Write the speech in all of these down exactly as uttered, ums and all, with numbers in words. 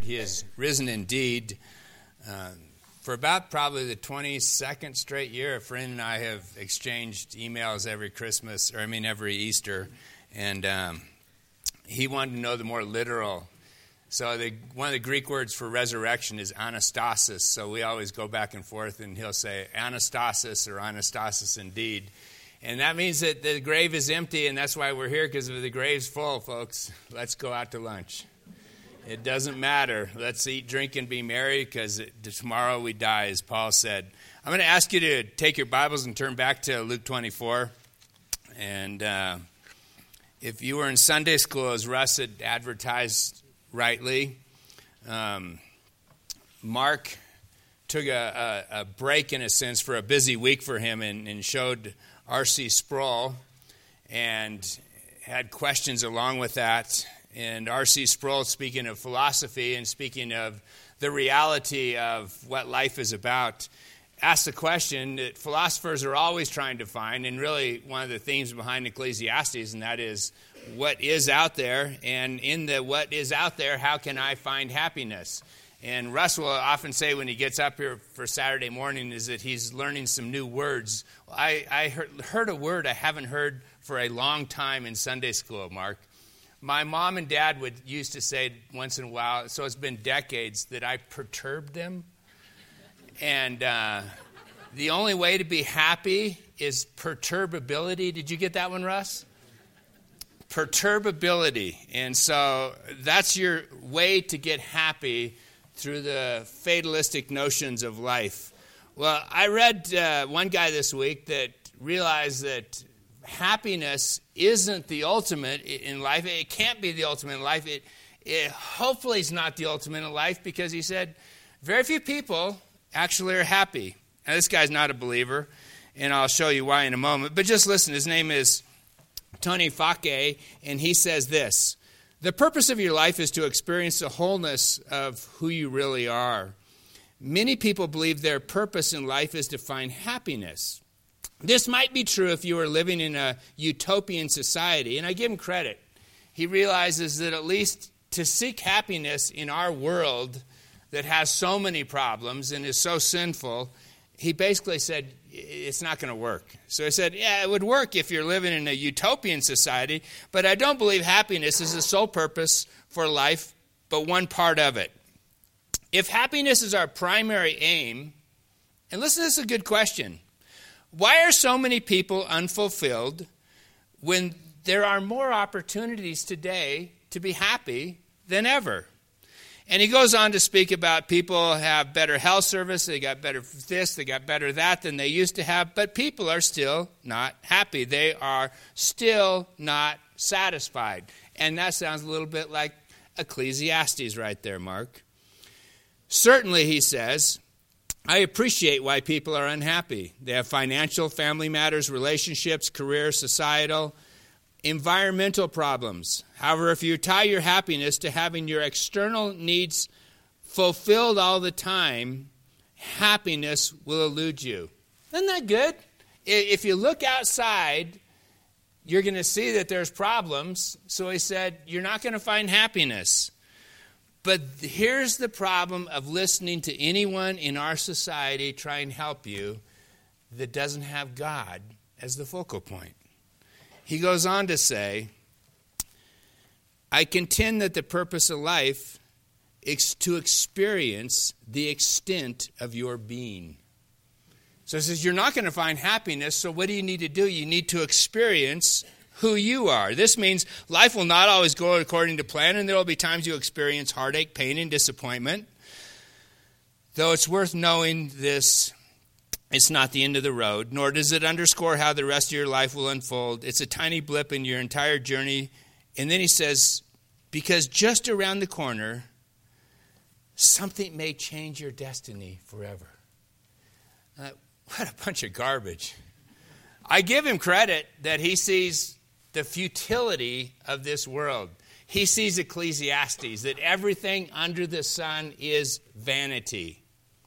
He is risen indeed. Uh, for about probably the twenty-second straight year, a friend and I have exchanged emails every Christmas, or I mean every Easter, and um, he wanted to know the more literal. So the, one of the Greek words for resurrection is anastasis. So we always go back and forth, and he'll say anastasis or anastasis indeed. And that means that the grave is empty, and that's why we're here, because if the grave's full, folks, let's go out to lunch. It doesn't matter. Let's eat, drink, and be merry, because tomorrow we die, as Paul said. I'm going to ask you to take your Bibles and turn back to Luke twenty-four. And uh, if you were in Sunday school, as Russ had advertised rightly, um, Mark took a, a, a break, in a sense, for a busy week for him, and, and showed R C Sproul and had questions along with that. And R C Sproul, speaking of philosophy and speaking of the reality of what life is about, asked the question that philosophers are always trying to find, and really one of the themes behind Ecclesiastes, and that is what is out there. And in the what is out there, how can I find happiness? And Russ will often say when he gets up here for Saturday morning is that he's learning some new words. I, I heard, heard a word I haven't heard for a long time in Sunday school, Mark. My mom and dad would used to say once in a while, so it's been decades, that I perturbed them. And uh, the only way to be happy is perturbability. Did you get that one, Russ? Perturbability. And so that's your way to get happy through the fatalistic notions of life. Well, I read uh, one guy this week that realized that happiness isn't the ultimate in life. It can't be the ultimate in life. It, it hopefully is not the ultimate in life, because he said very few people actually are happy. Now, this guy's not a believer, and I'll show you why in a moment. But just listen. His name is Tony Fake, and he says this: the purpose of your life is to experience the wholeness of who you really are. Many people believe their purpose in life is to find happiness. This might be true if you were living in a utopian society, and I give him credit. He realizes that at least to seek happiness in our world that has so many problems and is so sinful, he basically said it's not going to work. So he said, yeah, it would work if you're living in a utopian society, but I don't believe happiness is the sole purpose for life, but one part of it. If happiness is our primary aim, and listen, this is a good question. Why are so many people unfulfilled when there are more opportunities today to be happy than ever? And he goes on to speak about people have better health service, they got better this, they got better that than they used to have, but people are still not happy. They are still not satisfied. And that sounds a little bit like Ecclesiastes right there, Mark. Certainly, he says, I appreciate why people are unhappy. They have financial, family matters, relationships, career, societal, environmental problems. However, if you tie your happiness to having your external needs fulfilled all the time, happiness will elude you. Isn't that good? If you look outside, you're going to see that there's problems. So he said, you're not going to find happiness. But here's the problem of listening to anyone in our society try and help you that doesn't have God as the focal point. He goes on to say, I contend that the purpose of life is to experience the extent of your being. So he says, you're not going to find happiness, so what do you need to do? You need to experience who you are. This means life will not always go according to plan, and there will be times you experience heartache, pain, and disappointment. Though it's worth knowing this, it's not the end of the road, nor does it underscore how the rest of your life will unfold. It's a tiny blip in your entire journey. And then he says, because just around the corner, something may change your destiny forever. Uh, what a bunch of garbage. I give him credit that he sees the futility of this world. He sees Ecclesiastes, that everything under the sun is vanity.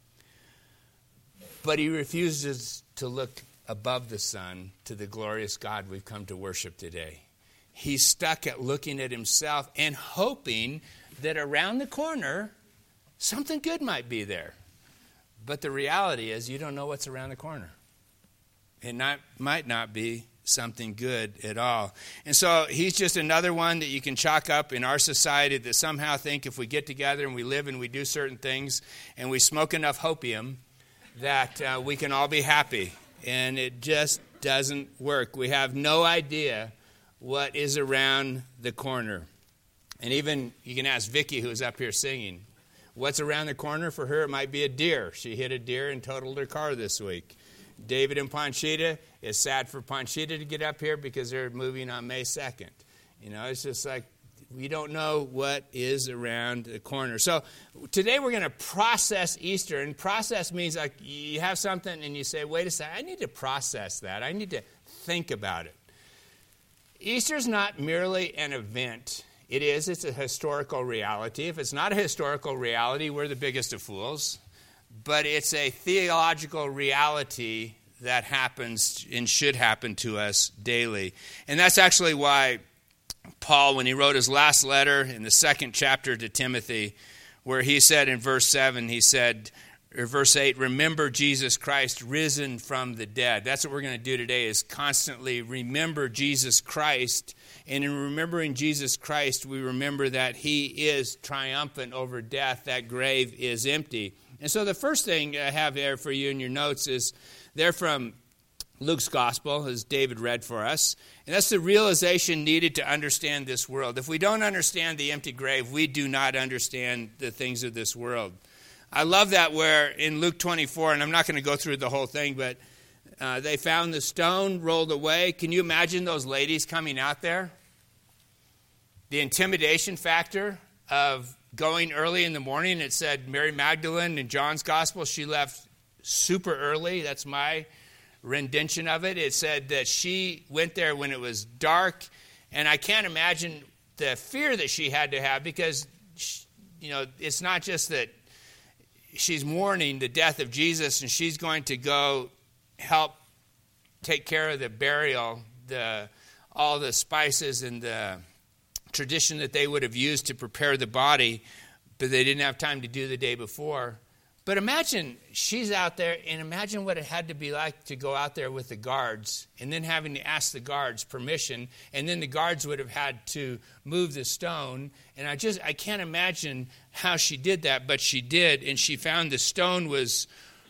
But he refuses to look above the sun to the glorious God we've come to worship today. He's stuck at looking at himself and hoping that around the corner something good might be there. But the reality is you don't know what's around the corner. It not, might not be something good at all. And so he's just another one that you can chalk up in our society that somehow think if we get together and we live and we do certain things and we smoke enough hopium that uh, we can all be happy. And it just doesn't work. We have no idea what is around the corner. And even you can ask Vicki, who's up here singing, what's around the corner for her? It might be a deer. She hit a deer and totaled her car this week. David and Panchita, it's sad for Panchita to get up here because they're moving on May second. You know, it's just like we don't know what is around the corner. So today we're going to process Easter. And process means like you have something and you say, wait a second, I need to process that. I need to think about it. Easter's not merely an event. It is. It's a historical reality. If it's not a historical reality, we're the biggest of fools. But it's a theological reality that happens and should happen to us daily. And that's actually why Paul, when he wrote his last letter in the second chapter to Timothy, where he said in verse seven, he said, or verse eight, remember Jesus Christ risen from the dead. That's what we're going to do today, is constantly remember Jesus Christ. And in remembering Jesus Christ, we remember that he is triumphant over death. That grave is empty. And so the first thing I have there for you in your notes is they're from Luke's Gospel, as David read for us. And that's the realization needed to understand this world. If we don't understand the empty grave, we do not understand the things of this world. I love that where in Luke twenty-four, and I'm not going to go through the whole thing, but uh, they found the stone rolled away. Can you imagine those ladies coming out there? The intimidation factor of going early in the morning. It said Mary Magdalene in John's Gospel, she left super early. That's my rendition of it. It said that she went there when it was dark, and I can't imagine the fear that she had to have because, she, you know, it's not just that she's mourning the death of Jesus and she's going to go help take care of the burial, the all the spices and the tradition that they would have used to prepare the body, but they didn't have time to do the day before. But imagine she's out there, and imagine what it had to be like to go out there with the guards and then having to ask the guards permission, and then the guards would have had to move the stone. And I just, I can't imagine how she did that, but she did, and she found the stone was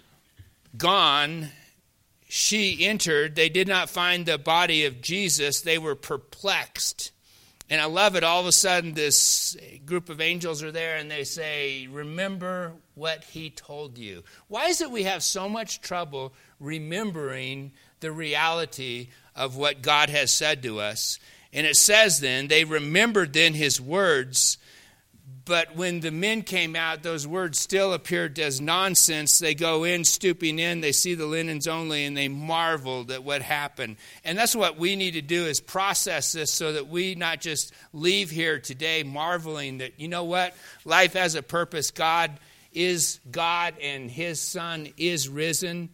gone. She entered. They did not find the body of Jesus. They were perplexed. And I love it. All of a sudden, this group of angels are there, and they say, remember what he told you. Why is it we have so much trouble remembering the reality of what God has said to us? And it says then, they remembered then his words, but when the men came out, those words still appeared as nonsense. They go in, stooping in, they see the linens only, and they marveled at what happened. And that's what we need to do, is process this so that we not just leave here today marveling that, you know what, life has a purpose. God is God, and his Son is risen.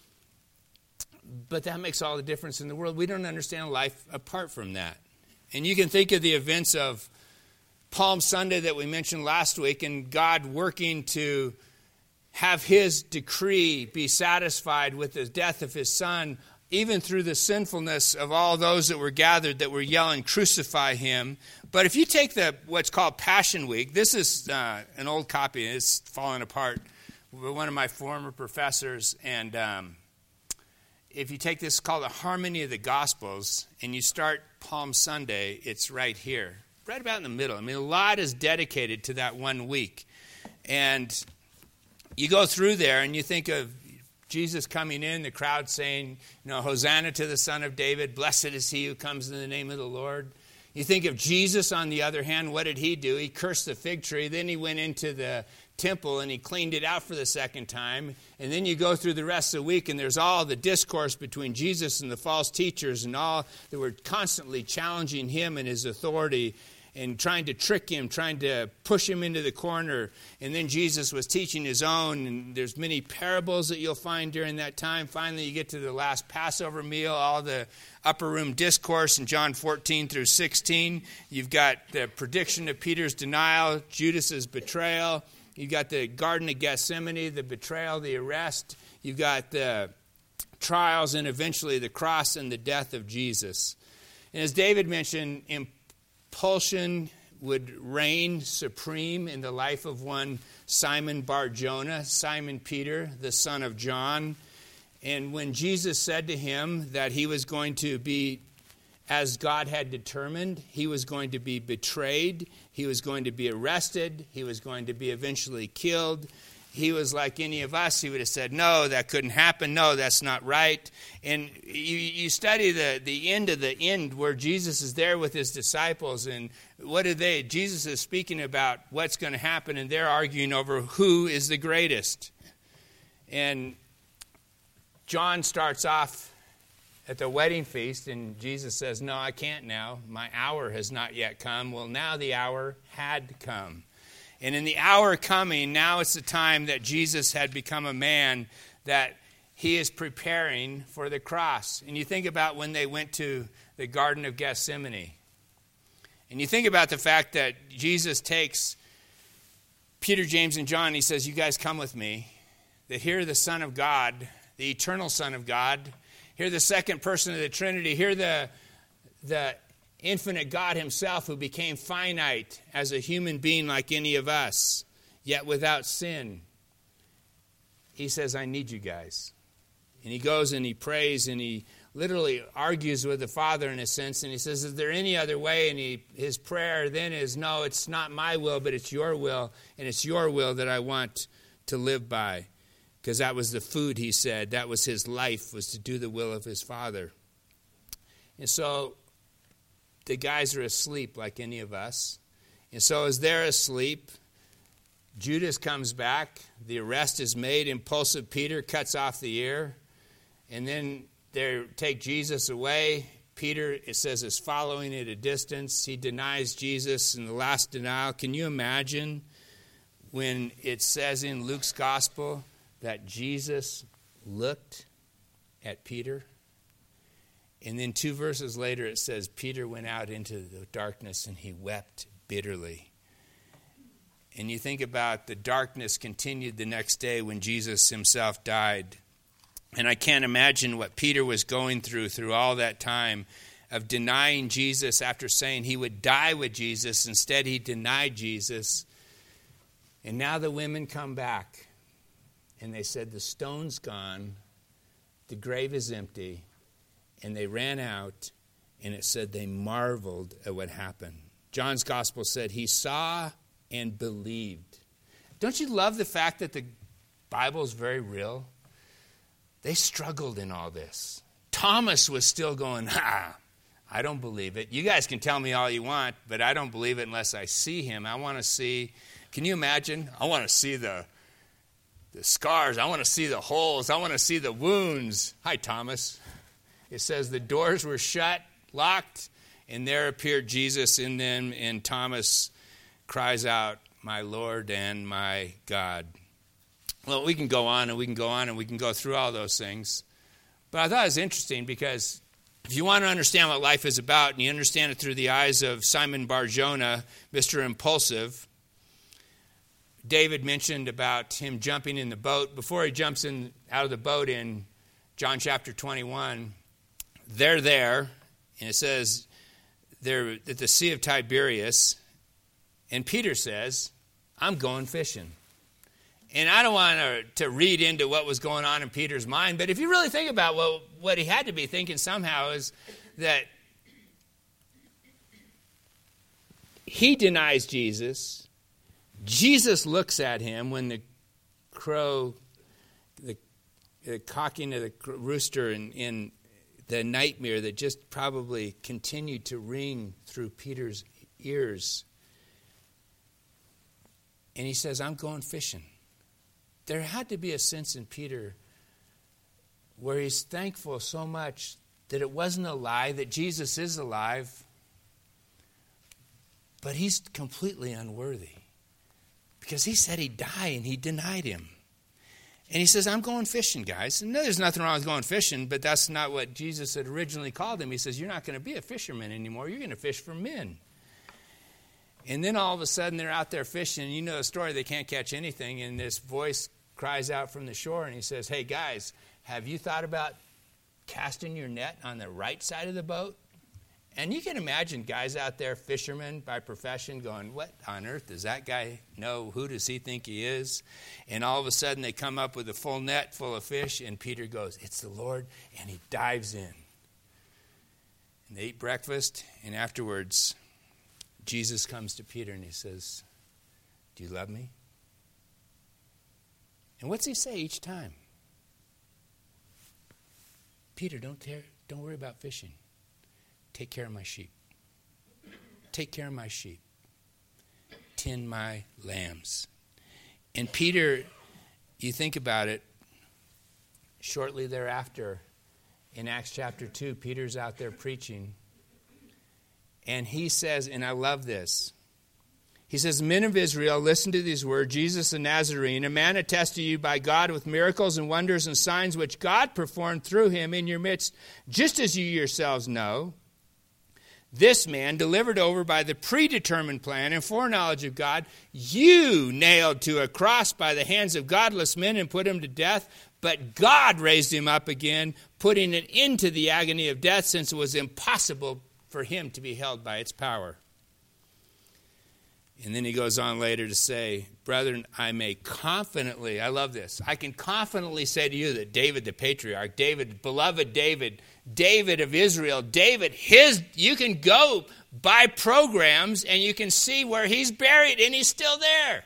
But that makes all the difference in the world. We don't understand life apart from that. And you can think of the events of Palm Sunday that we mentioned last week, and God working to have his decree be satisfied with the death of his Son, even through the sinfulness of all those that were gathered that were yelling, crucify him. But if you take the what's called Passion Week, this is uh, an old copy, it's falling apart, one of my former professors, and um, if you take this called the Harmony of the Gospels, and you start Palm Sunday, it's right here. Right about in the middle. I mean, a lot is dedicated to that one week. And you go through there and you think of Jesus coming in, the crowd saying, you know, Hosanna to the Son of David, blessed is he who comes in the name of the Lord. You think of Jesus, on the other hand, what did he do? He cursed the fig tree. Then he went into the temple and he cleaned it out for the second time. And then you go through the rest of the week and there's all the discourse between Jesus and the false teachers and all that were constantly challenging him and his authority and trying to trick him, trying to push him into the corner. And then Jesus was teaching his own, and there's many parables that you'll find during that time. Finally, you get to the last Passover meal, all the upper room discourse in John fourteen through sixteen. You've got the prediction of Peter's denial, Judas's betrayal, You've got the Garden of Gethsemane, the betrayal, the arrest. You've got the trials and eventually the cross and the death of Jesus. And as David mentioned, impulsion would reign supreme in the life of one Simon Bar-Jonah, Simon Peter, the son of John. And when Jesus said to him that he was going to be, as God had determined, he was going to be betrayed, he was going to be arrested, he was going to be eventually killed, he was like any of us. He would have said, no, that couldn't happen. No, that's not right. And you, you study the, the end of the end where Jesus is there with his disciples. And what are they? Jesus is speaking about what's going to happen. And they're arguing over who is the greatest. And John starts off at the wedding feast. And Jesus says, no, I can't now. My hour has not yet come. Well, now the hour had come. And in the hour coming, now it's the time that Jesus had become a man, that he is preparing for the cross. And you think about when they went to the Garden of Gethsemane. And you think about the fact that Jesus takes Peter, James, and John, and he says, you guys come with me. That here the Son of God, the eternal Son of God, here the second person of the Trinity, here the the infinite God himself who became finite as a human being like any of us, yet without sin. He says, I need you guys. And he goes and he prays and he literally argues with the Father in a sense. And he says, is there any other way? And he, his prayer then is, no, it's not my will, but it's your will. And it's your will that I want to live by. Because that was the food, he said. That was his life, was to do the will of his Father. And so the guys are asleep like any of us. And so as they're asleep, Judas comes back. The arrest is made. Impulsive Peter cuts off the ear. And then they take Jesus away. Peter, it says, is following at a distance. He denies Jesus in the last denial. Can you imagine when it says in Luke's gospel that Jesus looked at Peter? And then two verses later it says, Peter went out into the darkness and he wept bitterly. And you think about the darkness continued the next day when Jesus himself died. And I can't imagine what Peter was going through through all that time of denying Jesus after saying he would die with Jesus. Instead, he denied Jesus. And now the women come back. And they said, the stone's gone. The grave is empty. And they ran out, and it said they marveled at what happened. John's gospel said he saw and believed. Don't you love the fact that the Bible is very real? They struggled in all this. Thomas was still going, ha, I don't believe it. You guys can tell me all you want, but I don't believe it unless I see him. I want to see, can you imagine? I want to see the, the scars. I want to see the holes. I want to see the wounds. Hi, Thomas. It says the doors were shut, locked, and there appeared Jesus in them, and Thomas cries out, my Lord and my God. Well, we can go on and we can go on and we can go through all those things. But I thought it was interesting because if you want to understand what life is about and you understand it through the eyes of Simon Bar-Jonah, Mister Impulsive, David mentioned about him jumping in the boat. Before he jumps in out of the boat in John chapter twenty-one, they're there, and it says they're at the Sea of Tiberias, and Peter says, I'm going fishing. And I don't want to, to read into what was going on in Peter's mind, but if you really think about what, what he had to be thinking somehow is that he denies Jesus. Jesus looks at him when the crow, the, the cocking of the rooster in, in the nightmare that just probably continued to ring through Peter's ears. And he says, I'm going fishing. There had to be a sense in Peter where he's thankful so much that it wasn't a lie, that Jesus is alive, but he's completely unworthy. Because he said he'd die and he denied him. And he says, I'm going fishing, guys. And no, there's nothing wrong with going fishing, but that's not what Jesus had originally called him. He says, you're not going to be a fisherman anymore. You're going to fish for men. And then all of a sudden they're out there fishing. You know the story, they can't catch anything. And this voice cries out from the shore and he says, hey guys, have you thought about casting your net on the right side of the boat? And you can imagine guys out there, fishermen by profession, going, what on earth does that guy know? Who does he think he is? And all of a sudden they come up with a full net full of fish, and Peter goes, it's the Lord, and he dives in. And they eat breakfast, and afterwards Jesus comes to Peter and he says, do you love me? And what's he say each time? Peter, don't, tear, don't worry about fishing. Take care of my sheep. Take care of my sheep. Tend my lambs. And Peter, you think about it, shortly thereafter, in Acts chapter two, Peter's out there preaching. And he says, and I love this, he says, men of Israel, listen to these words. Jesus the Nazarene, a man attested to you by God with miracles and wonders and signs which God performed through him in your midst, just as you yourselves know. This man, delivered over by the predetermined plan and foreknowledge of God, you nailed to a cross by the hands of godless men and put him to death. But God raised him up again, putting an end to the agony of death, since it was impossible for him to be held by its power. And then he goes on later to say, brethren, I may confidently, I love this, I can confidently say to you that David the patriarch, David, beloved David, David of Israel, David, his, you can go by programs and you can see where he's buried and he's still there.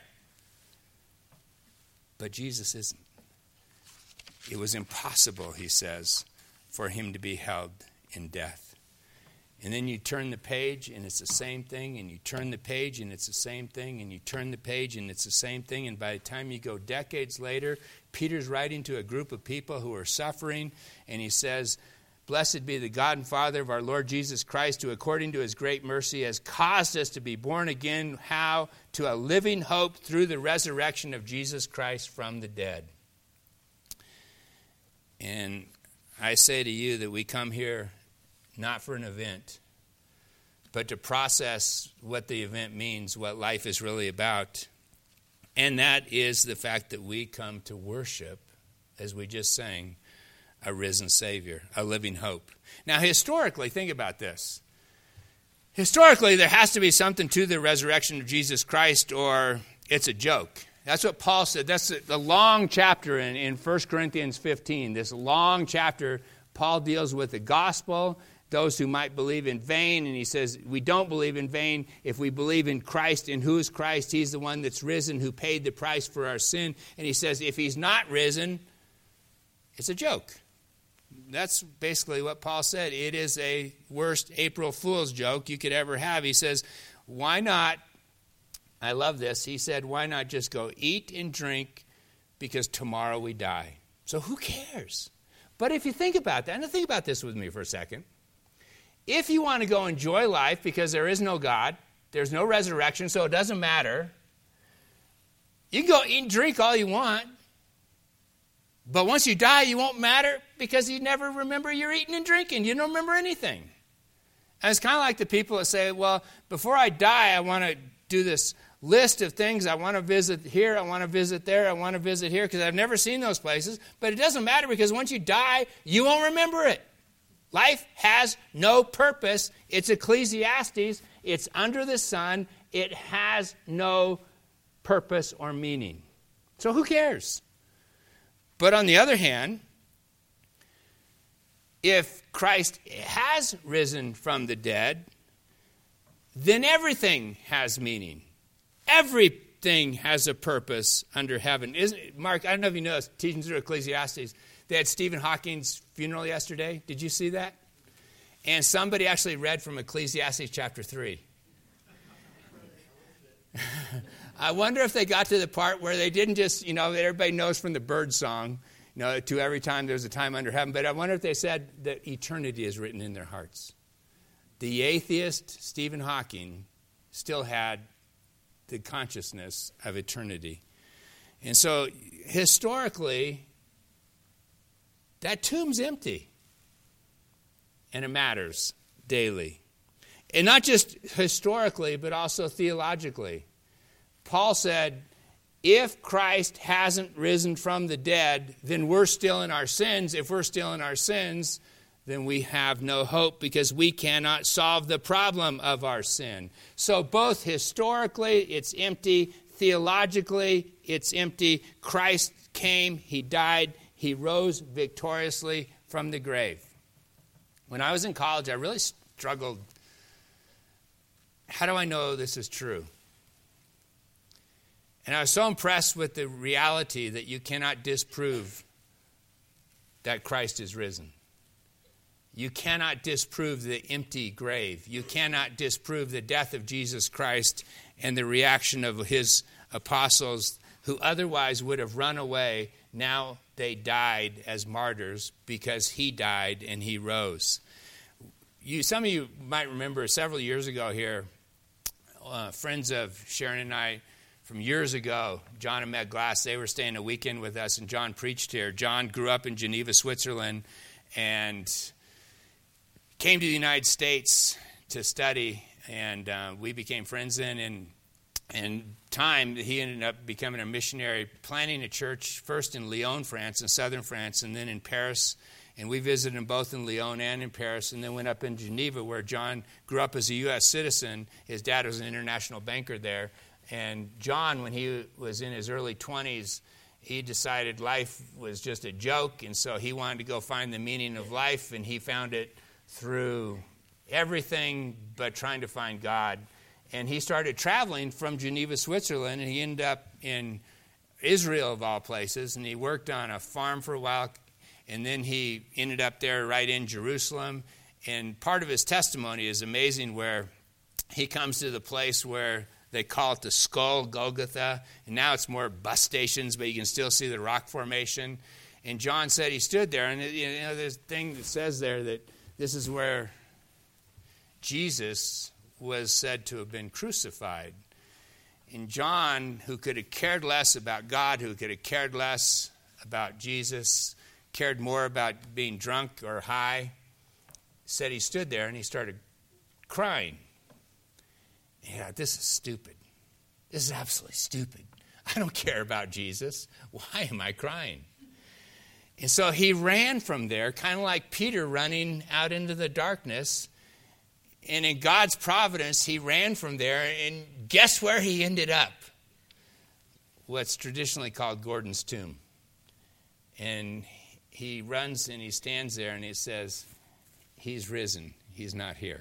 But Jesus isn't. It was impossible, he says, for him to be held in death. And then you turn the page and it's the same thing, and you turn the page and it's the same thing, and you turn the page and it's the same thing, and by the time you go decades later, Peter's writing to a group of people who are suffering, and he says, blessed be the God and Father of our Lord Jesus Christ, who according to his great mercy has caused us to be born again, how? To a living hope through the resurrection of Jesus Christ from the dead. And I say to you that we come here not for an event, but to process what the event means, what life is really about. And that is the fact that we come to worship, as we just sang, a risen Savior, a living hope. Now, historically, think about this. Historically, there has to be something to the resurrection of Jesus Christ, or it's a joke. That's what Paul said. That's the long chapter in, in First Corinthians fifteen. This long chapter, Paul deals with the gospel, those who might believe in vain, and he says we don't believe in vain if we believe in Christ. And who is Christ? He's the one that's risen, who paid the price for our sin. And he says if he's not risen, it's a joke. That's basically what Paul said. It is a worst April Fool's joke you could ever have. He says, why not, I love this, he said, why not just go eat and drink, because tomorrow we die. So who cares? But if you think about that, and think about this with me for a second, if you want to go enjoy life because there is no God, there's no resurrection, so it doesn't matter, you can go eat and drink all you want, but once you die, you won't matter because you never remember you're eating and drinking. You don't remember anything. And it's kind of like the people that say, well, before I die, I want to do this list of things. I want to visit here, I want to visit there, I want to visit here, because I've never seen those places. But it doesn't matter because once you die, you won't remember it. Life has no purpose. It's Ecclesiastes. It's under the sun. It has no purpose or meaning. So who cares? But on the other hand, if Christ has risen from the dead, then everything has meaning. Everything has a purpose under heaven. Isn't it, Mark, I don't know if you know, teaching through Ecclesiastes, they had Stephen Hawking's funeral yesterday. Did you see that? And somebody actually read from Ecclesiastes chapter three. I wonder if they got to the part where they didn't just, you know, everybody knows from the bird song, you know, to every time there's a time under heaven. But I wonder if they said that eternity is written in their hearts. The atheist, Stephen Hawking, still had the consciousness of eternity. And so, historically, that tomb's empty. And it matters daily. And not just historically, but also theologically. Paul said, if Christ hasn't risen from the dead, then we're still in our sins. If we're still in our sins, then we have no hope because we cannot solve the problem of our sin. So both historically, it's empty. Theologically, it's empty. Christ came, he died, he rose victoriously from the grave. When I was in college, I really struggled. How do I know this is true? And I was so impressed with the reality that you cannot disprove that Christ is risen. You cannot disprove the empty grave. You cannot disprove the death of Jesus Christ and the reaction of his apostles who otherwise would have run away. Now they died as martyrs because he died and he rose. You, some of you might remember several years ago here, uh, friends of Sharon and I from years ago, John and Meg Glass, they were staying a weekend with us, and John preached here. John grew up in Geneva, Switzerland, and came to the United States to study, and uh, we became friends then. And in time, he ended up becoming a missionary, planting a church first in Lyon, France, in southern France, and then in Paris. And we visited him both in Lyon and in Paris, and then went up in Geneva, where John grew up as a U S citizen. His dad was an international banker there. And John, when he was in his early twenties, he decided life was just a joke, and so he wanted to go find the meaning of life, and he found it through everything but trying to find God. And he started traveling from Geneva, Switzerland, and he ended up in Israel, of all places, and he worked on a farm for a while, and then he ended up there right in Jerusalem. And part of his testimony is amazing, where he comes to the place where they call it the Skull, Golgotha, and now it's more bus stations, but you can still see the rock formation. And John said he stood there, and you know, there's a thing that says there that this is where Jesus was said to have been crucified. And John, who could have cared less about God, who could have cared less about Jesus, cared more about being drunk or high, said he stood there and he started crying. Yeah, this is stupid. This is absolutely stupid. I don't care about Jesus. Why am I crying? And so he ran from there, kind of like Peter running out into the darkness. And in God's providence, he ran from there, and guess where he ended up? What's traditionally called Gordon's tomb. And he runs and he stands there and he says, he's risen. He's not here.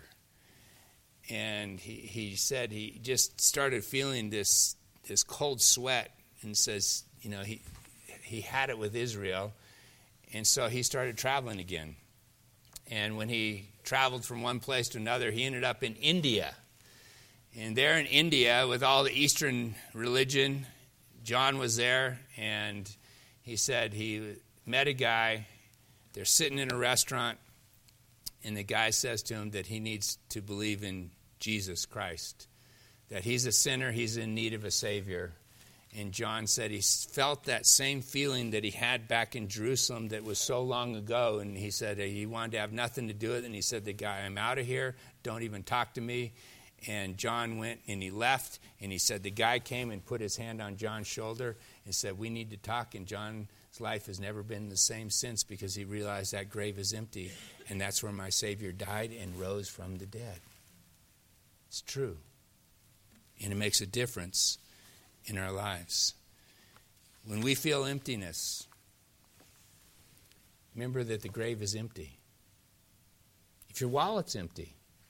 And he, he said he just started feeling this this cold sweat, and says, you know, he he had it with Israel. And so he started traveling again. And when he traveled from one place to another, he ended up in India. And there in India, with all the Eastern religion, John was there, and he said he met a guy. They're sitting in a restaurant, and the guy says to him that he needs to believe in Jesus Christ, that he's a sinner, he's in need of a Savior. And John said he felt that same feeling that he had back in Jerusalem that was so long ago. And he said he wanted to have nothing to do with it. And he said, the guy, I'm out of here. Don't even talk to me. And John went and he left. And he said the guy came and put his hand on John's shoulder and said, we need to talk. And John's life has never been the same since, because he realized that grave is empty. And that's where my Savior died and rose from the dead. It's true. And it makes a difference in our lives. When we feel emptiness, remember that the grave is empty. If your wallet's empty,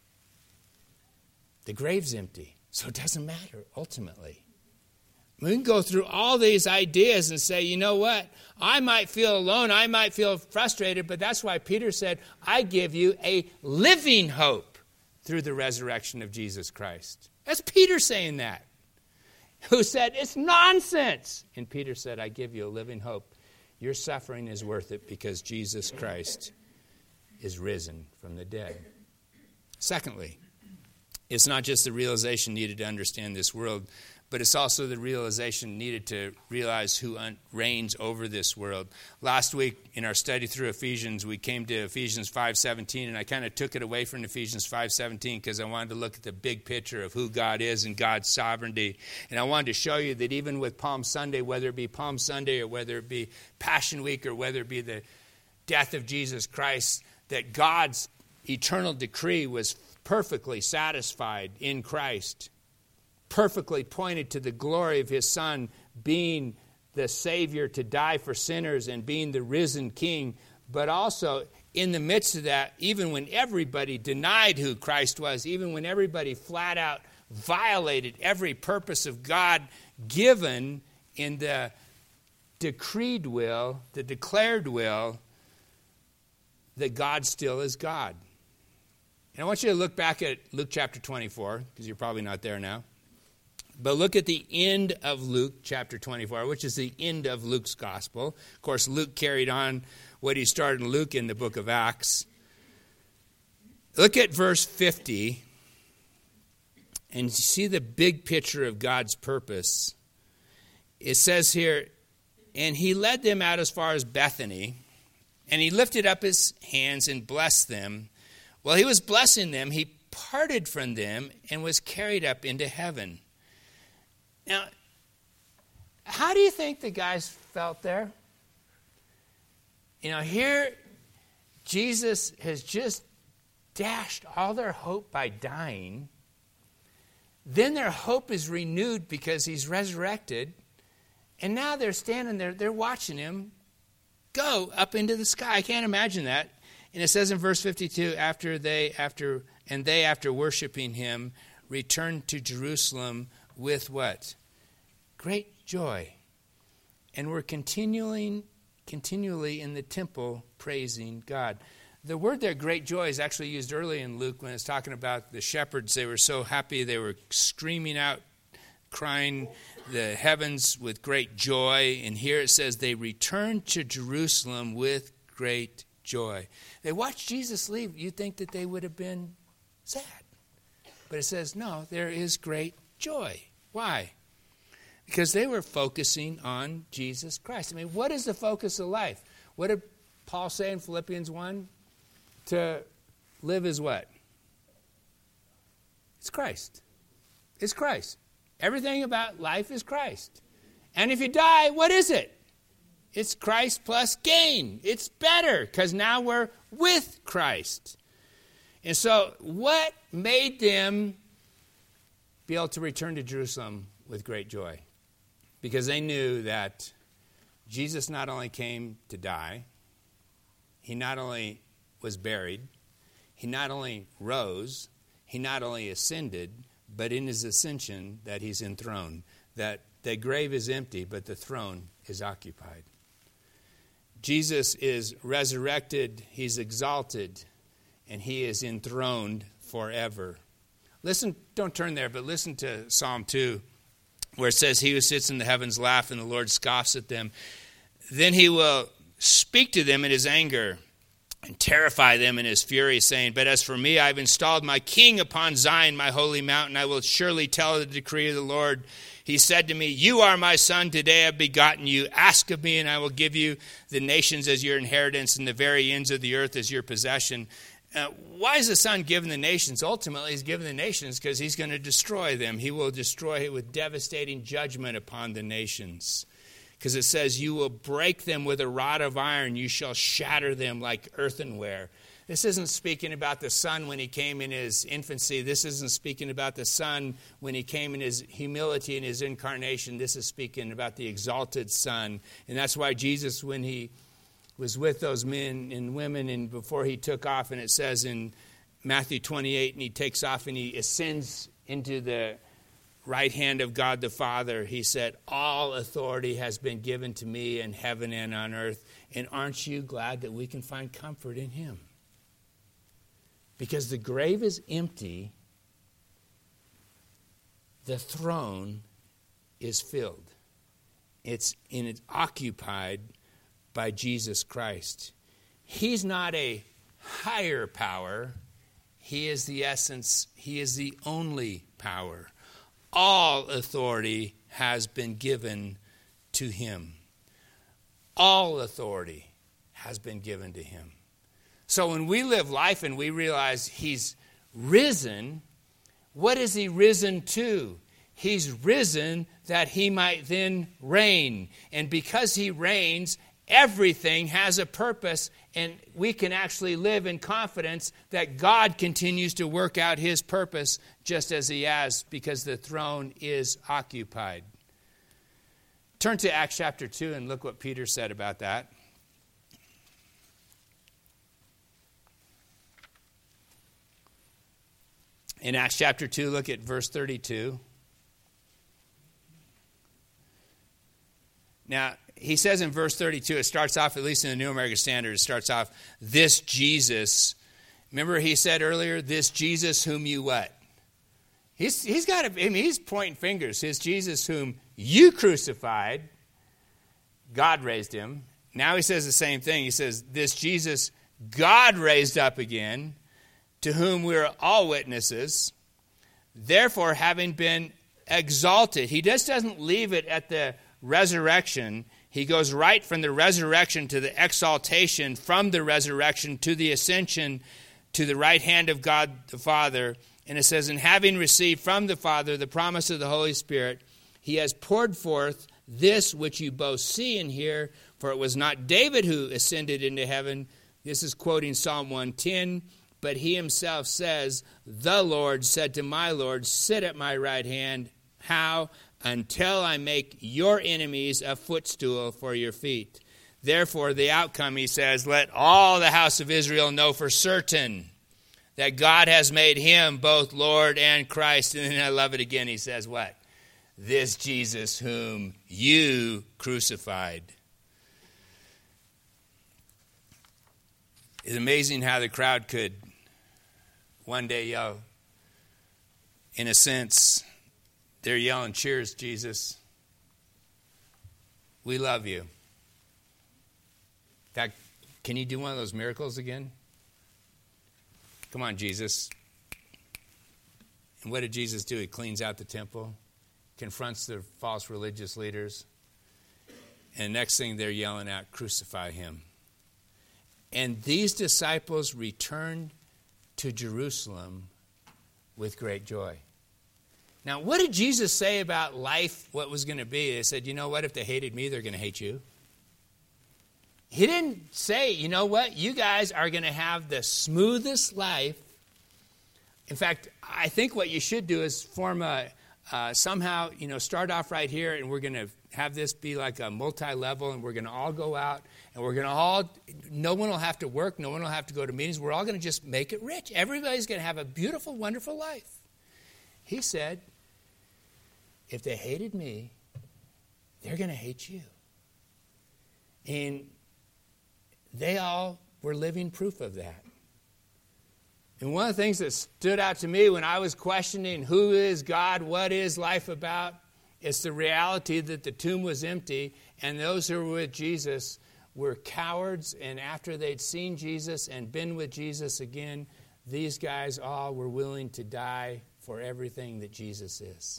the grave's empty. So it doesn't matter, ultimately. We can go through all these ideas and say, you know what? I might feel alone. I might feel frustrated. But that's why Peter said, I give you a living hope through the resurrection of Jesus Christ. That's Peter saying that. Who said, it's nonsense. And Peter said, I give you a living hope. Your suffering is worth it because Jesus Christ is risen from the dead. Secondly, it's not just the realization needed to understand this world, but it's also the realization needed to realize who un- reigns over this world. Last week in our study through Ephesians, we came to Ephesians five seventeen, and I kind of took it away from Ephesians five seventeen because I wanted to look at the big picture of who God is and God's sovereignty. And I wanted to show you that even with Palm Sunday, whether it be Palm Sunday or whether it be Passion Week or whether it be the death of Jesus Christ, that God's eternal decree was perfectly satisfied in Christ, perfectly pointed to the glory of his Son being the Savior to die for sinners and being the risen King. But also in the midst of that, even when everybody denied who Christ was, even when everybody flat out violated every purpose of God given in the decreed will, the declared will, that God still is God. And I want you to look back at Luke chapter twenty-four, because you're probably not there now. But look at the end of Luke chapter twenty-four, which is the end of Luke's gospel. Of course, Luke carried on what he started in Luke in the book of Acts. Look at verse fifty and see the big picture of God's purpose. It says here, and he led them out as far as Bethany, and he lifted up his hands and blessed them. While he was blessing them, he parted from them and was carried up into heaven. Now, how do you think the guys felt there? You know, here Jesus has just dashed all their hope by dying. Then their hope is renewed because he's resurrected. And now they're standing there, they're watching him go up into the sky. I can't imagine that. And it says in verse fifty-two, after they, after, and they, after worshiping him, returned to Jerusalem with what? Great joy. And were continuing, continually in the temple praising God. The word there, great joy, is actually used early in Luke when it's talking about the shepherds. They were so happy, they were screaming out, crying the heavens with great joy. And here it says they returned to Jerusalem with great joy. They watched Jesus leave. You'd think that they would have been sad. But it says, no, there is great joy. Why? Because they were focusing on Jesus Christ. I mean, what is the focus of life? What did Paul say in Philippians one? To live is what? It's Christ. It's Christ. Everything about life is Christ. And if you die, what is it? It's Christ plus gain. It's better because now we're with Christ. And so what made them be able to return to Jerusalem with great joy? Because they knew that Jesus not only came to die, he not only was buried, he not only rose, he not only ascended, but in his ascension that he's enthroned. That the grave is empty, but the throne is occupied. Jesus is resurrected, he's exalted, and he is enthroned forever. Listen, don't turn there, but listen to Psalm two, where it says, he who sits in the heavens laughs, and the Lord scoffs at them. Then he will speak to them in his anger and terrify them in his fury, saying, but as for me, I've installed my king upon Zion, my holy mountain. I will surely tell the decree of the Lord. He said to me, you are my son, today I have begotten you. Ask of me, and I will give you the nations as your inheritance, and the very ends of the earth as your possession. Uh, why is the Son given the nations? Ultimately, he's given the nations because he's going to destroy them. He will destroy it with devastating judgment upon the nations. Because it says, you will break them with a rod of iron. You shall shatter them like earthenware. This isn't speaking about the Son when he came in his infancy. This isn't speaking about the Son when he came in his humility and his incarnation. This is speaking about the exalted Son. And that's why Jesus, when he was with those men and women and before he took off, and it says in Matthew twenty-eight, and he takes off and he ascends into the right hand of God the Father, he said, all authority has been given to me in heaven and on earth. And aren't you glad that we can find comfort in him? Because the grave is empty, the throne is filled. It's and it's occupied by Jesus Christ. He's not a higher power. He is the essence. He is the only power. all authority has been given to him. All authority has been given to him. So when we live life and we realize he's risen, what is he risen to? He's risen that he might then reign. And because he reigns, everything has a purpose, and we can actually live in confidence that God continues to work out his purpose just as he has, because the throne is occupied. Turn to Acts chapter two and look what Peter said about that. In Acts chapter two, look at verse thirty-two. Now, he says in verse thirty-two, it starts off, at least in the New American Standard, it starts off, this Jesus. Remember he said earlier, this Jesus whom you what? He's, he's got, a, I mean, he's pointing fingers. His Jesus whom you crucified, God raised him. Now he says the same thing. He says, this Jesus God raised up again, to whom we are all witnesses. Therefore, having been exalted, he just doesn't leave it at the resurrection. He goes right from the resurrection to the exaltation, from the resurrection to the ascension to the right hand of God the Father. And it says, and having received from the Father the promise of the Holy Spirit, he has poured forth this which you both see and hear. For it was not David who ascended into heaven. This is quoting Psalm one ten. But he himself says, the Lord said to my Lord, sit at my right hand. How? Until I make your enemies a footstool for your feet. Therefore, the outcome, he says, let all the house of Israel know for certain that God has made him both Lord and Christ. And then I love it again. He says what? This Jesus whom you crucified. It's amazing how the crowd could one day yell, in a sense, they're yelling, cheers, Jesus. We love you. In fact, can you do one of those miracles again? Come on, Jesus. And what did Jesus do? He cleans out the temple, confronts the false religious leaders, and next thing they're yelling out, crucify him. And these disciples returned to Jerusalem with great joy. Now, what did Jesus say about life, what was going to be? They said, you know what, if they hated me, they're going to hate you. He didn't say, you know what, you guys are going to have the smoothest life. In fact, I think what you should do is form a, uh, somehow, you know, start off right here, and we're going to have this be like a multi-level, and we're going to all go out, and we're going to all, no one will have to work, no one will have to go to meetings. We're all going to just make it rich. Everybody's going to have a beautiful, wonderful life. He said, if they hated me, they're going to hate you. And they all were living proof of that. And one of the things that stood out to me when I was questioning who is God, what is life about, it's the reality that the tomb was empty, and those who were with Jesus were cowards, and after they'd seen Jesus and been with Jesus again, these guys all were willing to die for everything that Jesus is.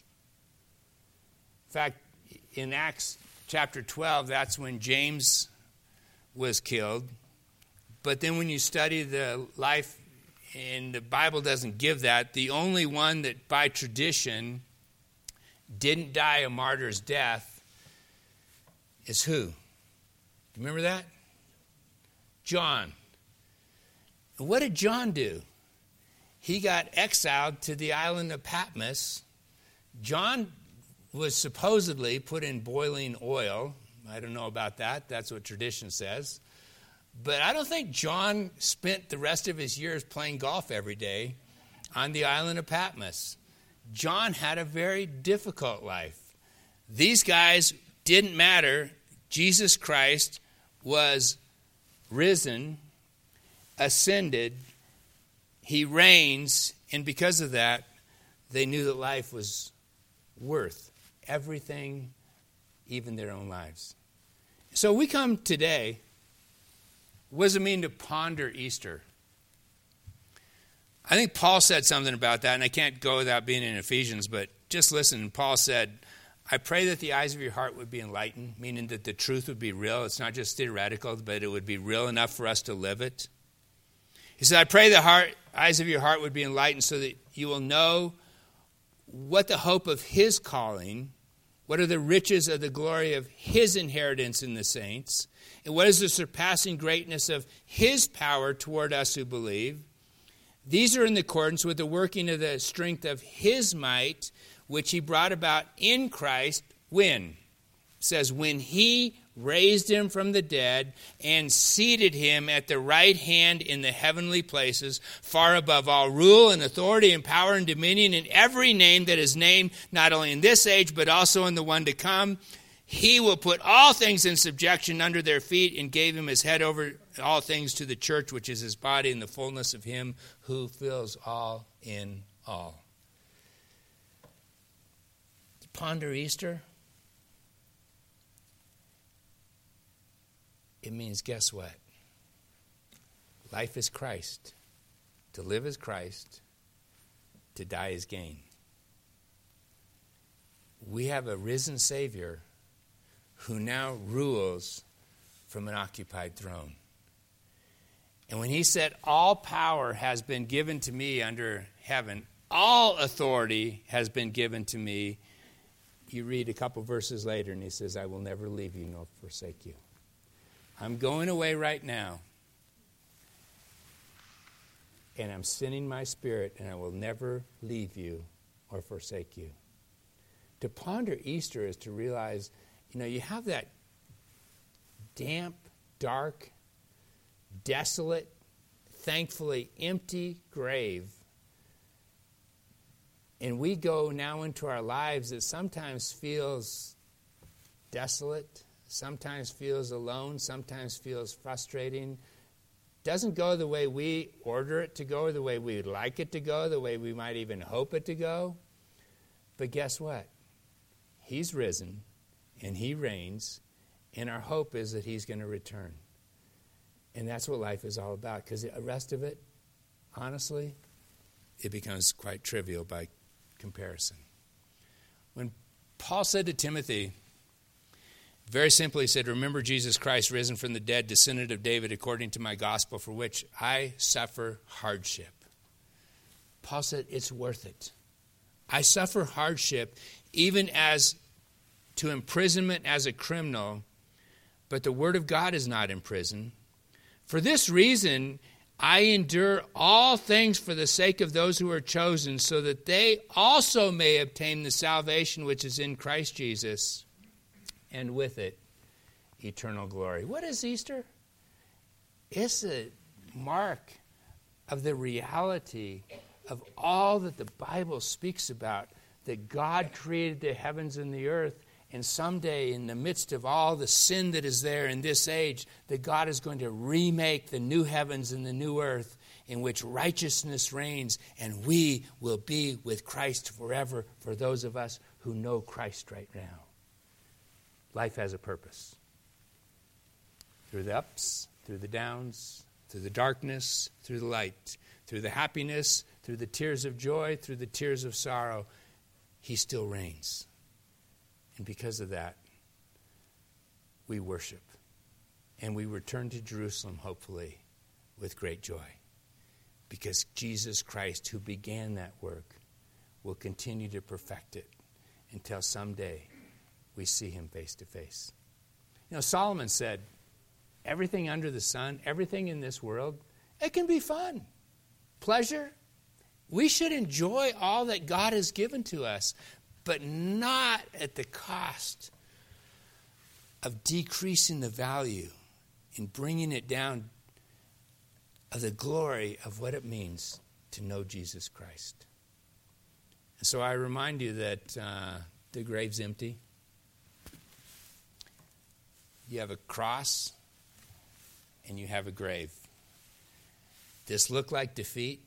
In fact, in Acts chapter twelve, that's when James was killed. But then when you study the life, and the Bible doesn't give that, the only one that by tradition didn't die a martyr's death is who? Do you remember that? John. And what did John do? He got exiled to the island of Patmos. John was supposedly put in boiling oil. I don't know about that. That's what tradition says. But I don't think John spent the rest of his years playing golf every day on the island of Patmos. John had a very difficult life. These guys didn't matter. Jesus Christ was risen, ascended, he reigns, and because of that, they knew that life was worth everything, even their own lives. So we come today. What does it mean to ponder Easter? I think Paul said something about that, and I can't go without being in Ephesians, but just listen. Paul said, I pray that the eyes of your heart would be enlightened, meaning that the truth would be real. It's not just theoretical, but it would be real enough for us to live it. He said, I pray the heart, eyes of your heart would be enlightened so that you will know what the hope of his calling, what are the riches of the glory of his inheritance in the saints, and what is the surpassing greatness of his power toward us who believe. These are in accordance with the working of the strength of his might, which he brought about in Christ when? It says, when he raised him from the dead and seated him at the right hand in the heavenly places, far above all rule and authority and power and dominion, and every name that is named, not only in this age, but also in the one to come. He will put all things in subjection under their feet, and gave him his head over all things to the church, which is his body, in the fullness of him who fills all in all. To ponder Easter, it means, guess what? Life is Christ. To live is Christ. To die is gain. We have a risen Savior who now rules from an occupied throne. And when he said, all power has been given to me under heaven, all authority has been given to me, you read a couple verses later and he says, I will never leave you nor forsake you. I'm going away right now, and I'm sending my Spirit, and I will never leave you or forsake you. To ponder Easter is to realize, you know, you have that damp, dark, desolate, thankfully empty grave, and we go now into our lives that sometimes feels desolate, sometimes feels alone, sometimes feels frustrating, doesn't go the way we order it to go or the way we would like it to go, the way we might even hope it to go. But guess what? He's risen and he reigns, and our hope is that he's going to return. And that's what life is all about, because the rest of it, honestly, it becomes quite trivial by comparison. When Paul said to Timothy, very simply he said, remember Jesus Christ, risen from the dead, descendant of David, according to my gospel, for which I suffer hardship. Paul said, it's worth it. I suffer hardship, even as to imprisonment as a criminal, but the word of God is not in prison. For this reason, I endure all things for the sake of those who are chosen, so that they also may obtain the salvation which is in Christ Jesus, and with it, eternal glory. What is Easter? It's a mark of the reality of all that the Bible speaks about, that God created the heavens and the earth, and someday in the midst of all the sin that is there in this age, that God is going to remake the new heavens and the new earth in which righteousness reigns, and we will be with Christ forever for those of us who know Christ right now. Life has a purpose. Through the ups, through the downs, through the darkness, through the light, through the happiness, through the tears of joy, through the tears of sorrow, he still reigns. And because of that, we worship. And we return to Jerusalem, hopefully, with great joy. Because Jesus Christ, who began that work, will continue to perfect it until someday we see him face to face. You know, Solomon said, everything under the sun, everything in this world, it can be fun, pleasure. We should enjoy all that God has given to us, but not at the cost of decreasing the value and bringing it down of the glory of what it means to know Jesus Christ. And so I remind you that uh, the grave's empty. You have a cross and you have a grave. This look like defeat?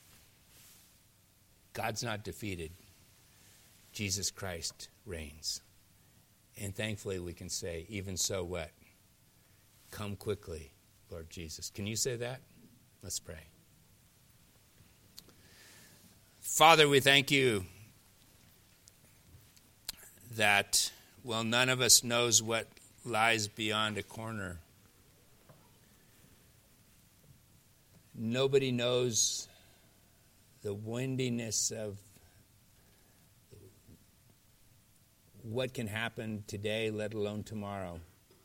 God's not defeated. Jesus Christ reigns. And thankfully we can say, even so what? Come quickly, Lord Jesus. Can you say that? Let's pray. Father, we thank you that, well, none of us knows what lies beyond a corner. Nobody knows the windiness of what can happen today, let alone tomorrow.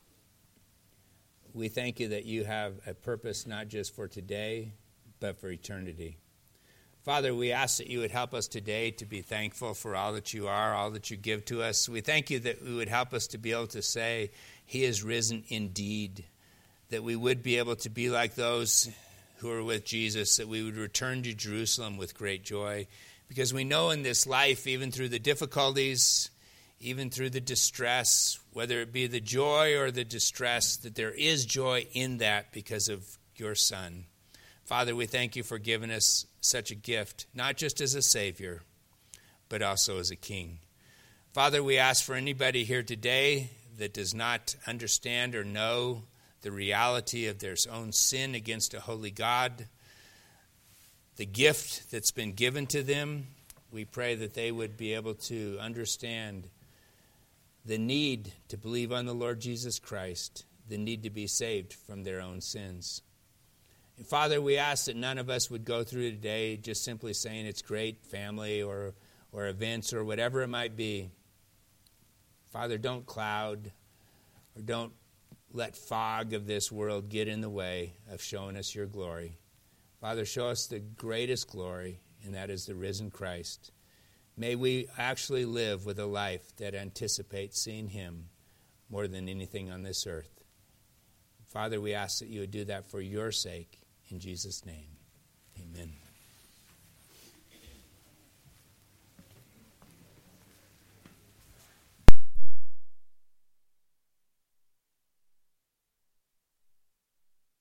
We thank you that you have a purpose not just for today, but for eternity. Father, we ask that you would help us today to be thankful for all that you are, all that you give to us. We thank you that you would help us to be able to say, he is risen indeed, that we would be able to be like those who are with Jesus, that we would return to Jerusalem with great joy, because we know in this life, even through the difficulties, even through the distress, whether it be the joy or the distress, that there is joy in that because of your Son. Father, we thank you for giving us such a gift, not just as a Savior, but also as a King. Father, we ask for anybody here today that does not understand or know the reality of their own sin against a holy God, the gift that's been given to them, we pray that they would be able to understand the need to believe on the Lord Jesus Christ, the need to be saved from their own sins. And Father, we ask that none of us would go through today just simply saying it's great, family or, or events or whatever it might be. Father, don't cloud or don't let fog of this world get in the way of showing us your glory. Father, show us the greatest glory, and that is the risen Christ. May we actually live with a life that anticipates seeing him more than anything on this earth. Father, we ask that you would do that for your sake, in Jesus' name.